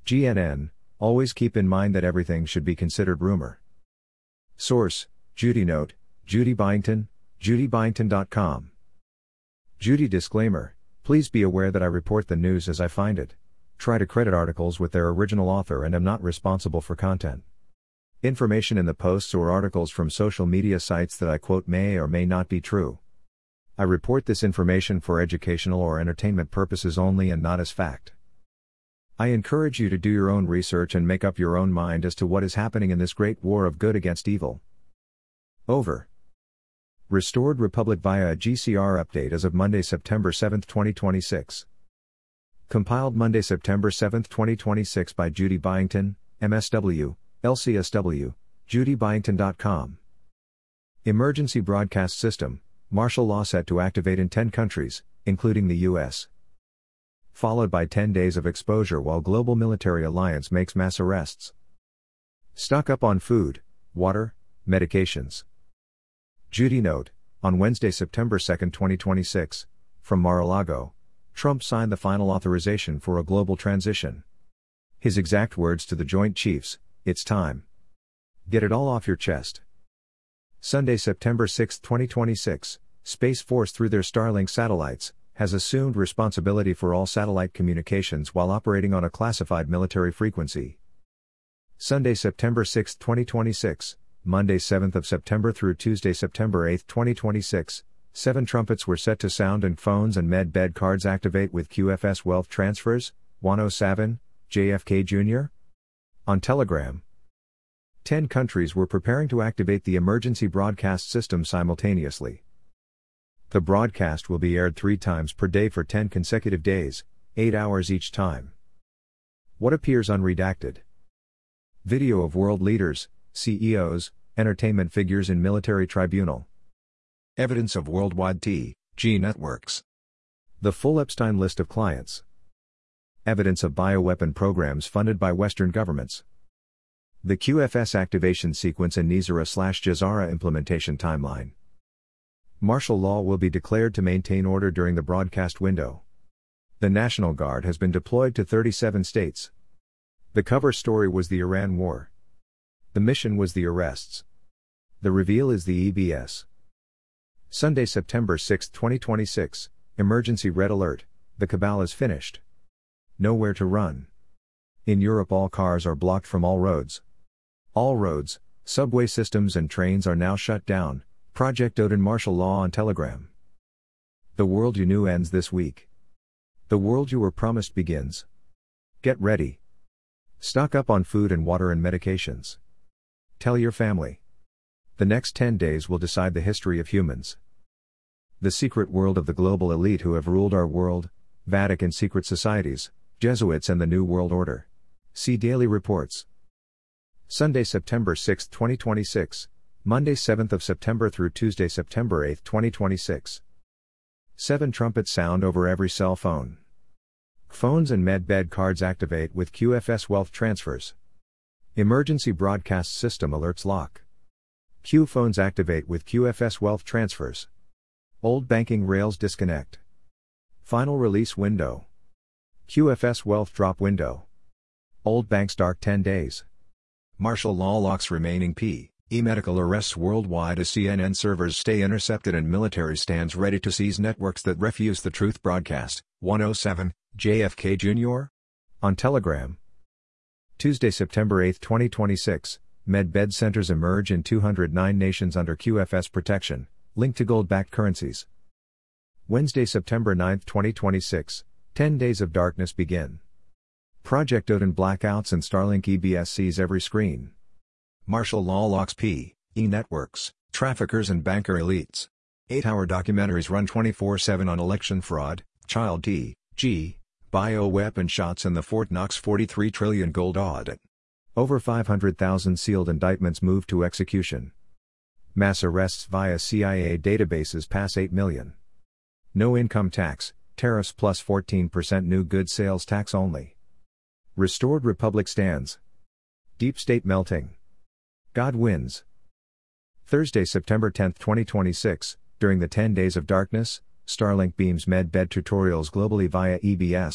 GNN, always keep in mind that everything should be considered rumor. Source, Judy Note, Judy Byington, judybyington.com. Judy disclaimer, please be aware that I report the news as I find it. Try to credit articles with their original author and am not responsible for content. Information in the posts or articles from social media sites that I quote may or may not be true. I report this information for educational or entertainment purposes only and not as fact. I encourage you to do your own research and make up your own mind as to what is happening in this great war of good against evil. Over. Restored Republic via a GCR update as of Monday, September 7, 2026. Compiled Monday, September 7, 2026 by Judy Byington, MSW, LCSW, judybyington.com. Emergency Broadcast System, martial law set to activate in 10 countries, including the U.S. Followed by 10 days of exposure while Global Military Alliance makes mass arrests. Stock up on food, water, medications. Judy Note, on Wednesday, September 2, 2026, from Mar-a-Lago, Trump signed the final authorization for a global transition. His exact words to the Joint Chiefs, "It's time. Get it all off your chest." Sunday, September 6, 2026, Space Force through their Starlink satellites, has assumed responsibility for all satellite communications while operating on a classified military frequency. Sunday, September 6, 2026, Monday 7th of September through Tuesday, September 8, 2026, 7 trumpets were set to sound and phones and med bed cards activate with QFS wealth transfers, Wano Savin, JFK Jr. On Telegram. 10 countries were preparing to activate the emergency broadcast system simultaneously. The broadcast will be aired 3 times per day for 10 consecutive days, 8 hours each time. What appears unredacted? Video of world leaders, CEOs, entertainment figures in military tribunal. Evidence of worldwide T/G networks. The full Epstein list of clients. Evidence of bioweapon programs funded by Western governments. The QFS activation sequence and NISARA/JASARA implementation timeline. Martial law will be declared to maintain order during the broadcast window. The National Guard has been deployed to 37 states. The cover story was the Iran war. The mission was the arrests. The reveal is the EBS. Sunday, September 6, 2026, Emergency Red Alert, the cabal is finished. Nowhere to run. In Europe all cars are blocked from all roads. All roads, subway systems and trains are now shut down, Project Odin martial law on Telegram. The world you knew ends this week. The world you were promised begins. Get ready. Stock up on food and water and medications. Tell your family. The next 10 days will decide the history of humans. The secret world of the global elite who have ruled our world, Vatican secret societies, Jesuits and the New World Order. See daily reports. Sunday, September 6, 2026, Monday 7th of September through Tuesday, September 8, 2026. 7 trumpets sound over every cell phone. Phones and med bed cards activate with QFS wealth transfers. Emergency broadcast system alerts lock. Q phones activate with QFS wealth transfers. Old banking rails disconnect. Final release window. QFS wealth drop window. Old banks dark 10 days. Martial law locks remaining medical arrests worldwide as CNN servers stay intercepted and military stands ready to seize networks that refuse the truth broadcast. 107, JFK Jr. On Telegram. Tuesday, September 8, 2026, med bed centers emerge in 209 nations under QFS protection, linked to gold-backed currencies. Wednesday, September 9, 2026, 10 days of darkness begin. Project Odin blackouts and Starlink EBS sees every screen. Martial law locks networks, traffickers and banker elites. 8-hour documentaries run 24/7 on election fraud, child T/G, bioweapon shots and the Fort Knox $43 trillion gold audit. Over 500,000 sealed indictments move to execution. Mass arrests via CIA databases pass 8 million. No income tax, tariffs plus 14% new goods sales tax only. Restored Republic stands. Deep state melting. God wins. Thursday, September 10, 2026, during the 10 days of darkness, Starlink beams med bed tutorials globally via EBS,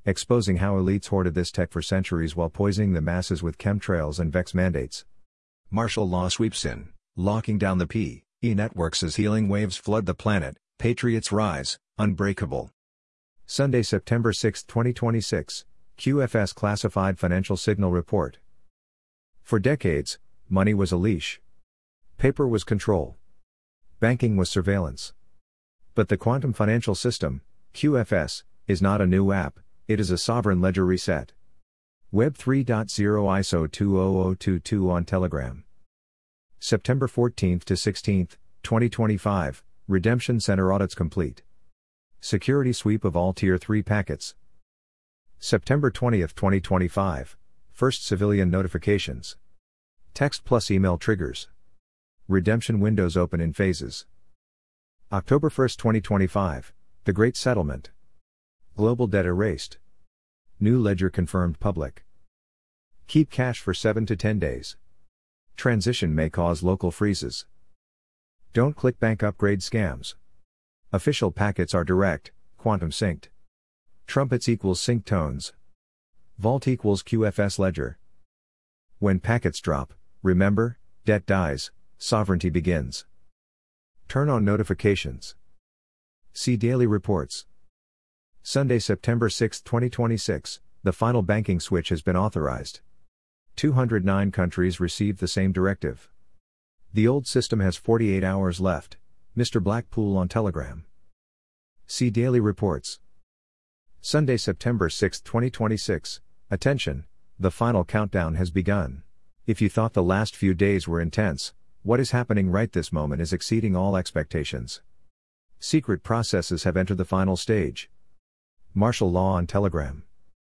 exposing how elites hoarded this tech for centuries while poisoning the masses with chemtrails and VEX mandates. Martial law sweeps in, locking down the P.E. networks as healing waves flood the planet, patriots rise, unbreakable. Sunday, September 6, 2026, QFS Classified Financial Signal Report. For decades, money was a leash. Paper was control. Banking was surveillance. But the Quantum Financial System, QFS, is not a new app, it is a sovereign ledger reset. Web 3.0 ISO 20022 on Telegram. September 14 to 16, 2025, Redemption Center audits complete. Security sweep of all Tier 3 packets. September 20, 2025, first civilian notifications. Text plus email triggers. Redemption windows open in phases. October 1, 2025, the Great Settlement. Global debt erased. New ledger confirmed public. Keep cash for 7 to 10 days. Transition may cause local freezes. Don't click bank upgrade scams. Official packets are direct, quantum synced. Trumpets equals sync tones. Vault equals QFS ledger. When packets drop, remember, debt dies, sovereignty begins. Turn on notifications. See daily reports. Sunday, September 6, 2026, the final banking switch has been authorized. 209 countries received the same directive. The old system has 48 hours left, Mr. Blackpool on Telegram. See daily reports. Sunday, September 6, 2026, attention, the final countdown has begun. If you thought the last few days were intense, what is happening right this moment is exceeding all expectations. Secret processes have entered the final stage. Martial law on Telegram.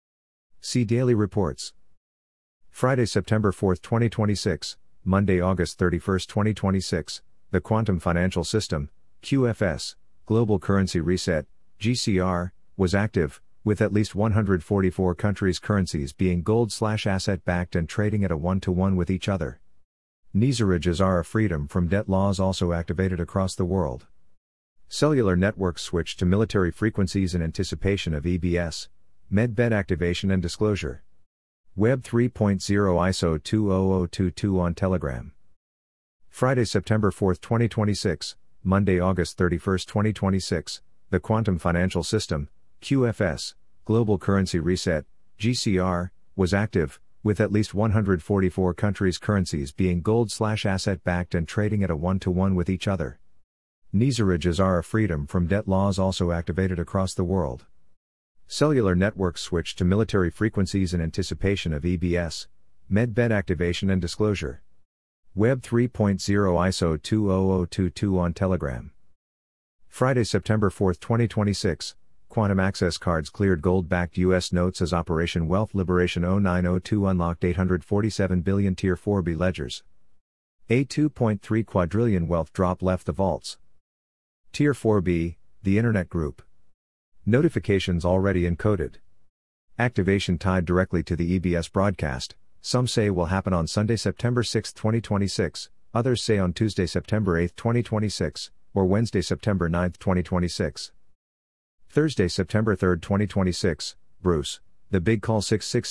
See daily reports. Friday, September 4, 2026, Monday, August 31, 2026, the Quantum Financial System, QFS, Global Currency Reset, GCR, was active, with at least 144 countries' currencies being gold/asset backed and trading at a 1-to-1 with each other. Nizaraj Azara freedom from debt laws also activated across the world. Cellular networks switched to military frequencies in anticipation of EBS, Medbed activation and disclosure. Web 3.0 ISO 20022 on Telegram. Friday, September 4, 2026, Monday, August 31, 2026, the Quantum Financial System, QFS, Global Currency Reset, GCR, was active, with at least 144 countries' currencies being gold/asset backed and trading at a 1-to-1 with each other. Nizaraj Azara freedom from debt laws also activated across the world. Cellular networks switched to military frequencies in anticipation of EBS, Medbed activation and disclosure. Web 3.0 ISO 20022 on Telegram. Friday, September 4, 2026, Quantum Access Cards cleared gold-backed U.S. notes as Operation Wealth Liberation 0902 unlocked 847 billion Tier 4B ledgers. A 2.3 quadrillion wealth drop left the vaults. Tier 4B, the Internet Group. Notifications already encoded. Activation tied directly to the EBS broadcast, some say will happen on Sunday, September 6, 2026, others say on Tuesday, September 8, 2026, or Wednesday, September 9, 2026. Thursday, September 3, 2026, Bruce, the big call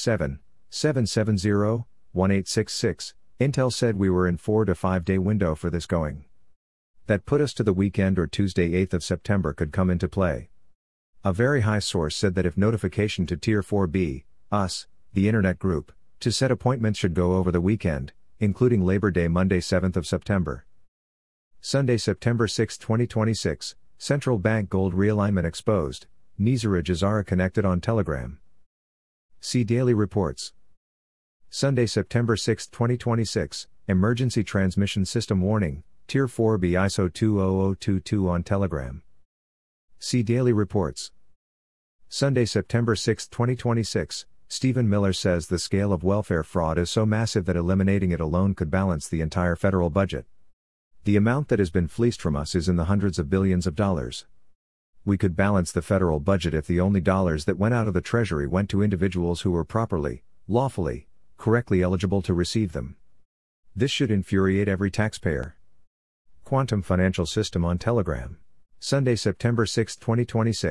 667-770-1866, Intel said we were in 4 to 5 day window for this going. That put us to the weekend or Tuesday 8th of September could come into play. A very high source said that if notification to Tier 4B, us, the Internet Group, to set appointments should go over the weekend, including Labor Day Monday 7th of September. Sunday, September 6, 2026, Central Bank Gold Realignment exposed, Nizaraj Azara connected on Telegram. See daily reports. Sunday, September 6, 2026, Emergency Transmission System Warning, Tier 4B ISO 20022 on Telegram. See daily reports. Sunday, September 6, 2026, Stephen Miller says the scale of welfare fraud is so massive that eliminating it alone could balance the entire federal budget. The amount that has been fleeced from us is in the hundreds of billions of dollars. We could balance the federal budget if the only dollars that went out of the Treasury went to individuals who were properly, lawfully, correctly eligible to receive them. This should infuriate every taxpayer. Quantum Financial System on Telegram. Sunday, September 6, 2026,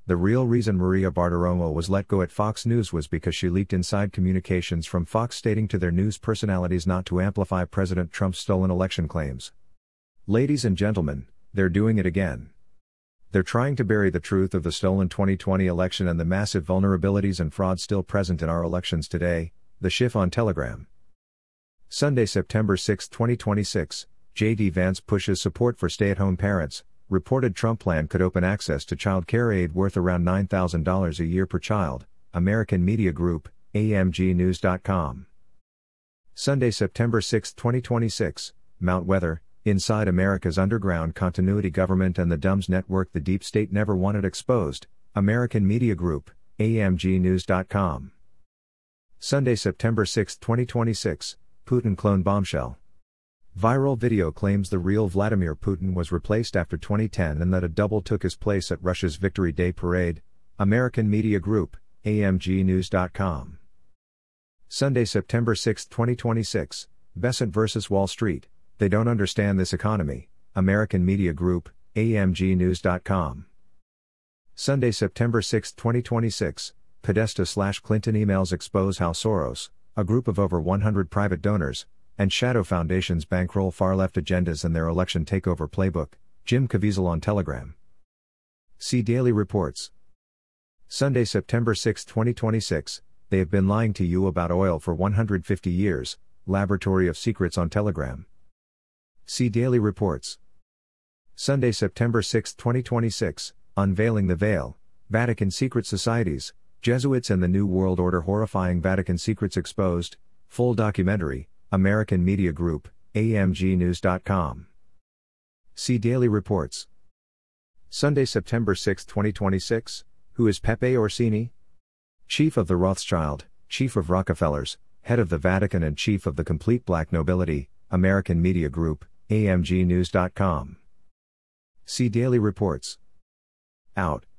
The real reason Maria Bartiromo was let go at Fox News was because she leaked inside communications from Fox stating to their news personalities not to amplify President Trump's stolen election claims. Ladies and gentlemen, they're doing it again. They're trying to bury the truth of the stolen 2020 election and the massive vulnerabilities and fraud still present in our elections today. The Schiff on Telegram. Sunday, September 6, 2026, J.D. Vance pushes support for stay-at-home parents. Reported Trump plan could open access to child care aid worth around $9,000 a year per child. American Media Group, AMGnews.com. Sunday, September 6, 2026, Mount Weather, Inside America's Underground Continuity Government and the DUMBS Network the Deep State Never Wanted Exposed. American Media Group, AMGnews.com. Sunday, September 6, 2026, Putin clone bombshell. Viral video claims the real Vladimir Putin was replaced after 2010 and that a double took his place at Russia's Victory Day parade. American Media Group, AMGnews.com. Sunday, September 6, 2026, Bessent vs. Wall Street. They don't understand this economy. American Media Group, AMGnews.com. Sunday, September 6, 2026, Podesta/Clinton emails expose how Soros, a group of over 100 private donors, and shadow foundations bankroll far-left agendas in their election takeover playbook. Jim Caviezel on Telegram. See Daily Reports. Sunday, September 6, 2026, they have been lying to you about oil for 150 years. Laboratory of Secrets on Telegram. See Daily Reports. Sunday, September 6, 2026, Unveiling the Veil, Vatican Secret Societies, Jesuits and the New World Order horrifying Vatican secrets exposed. Full documentary, American Media Group, AMGnews.com. See Daily Reports. Sunday, September 6, 2026, Who is Pepe Orsini? Chief of the Rothschild, Chief of Rockefellers, Head of the Vatican and Chief of the Complete Black Nobility, American Media Group, AMGnews.com. See Daily Reports. Out.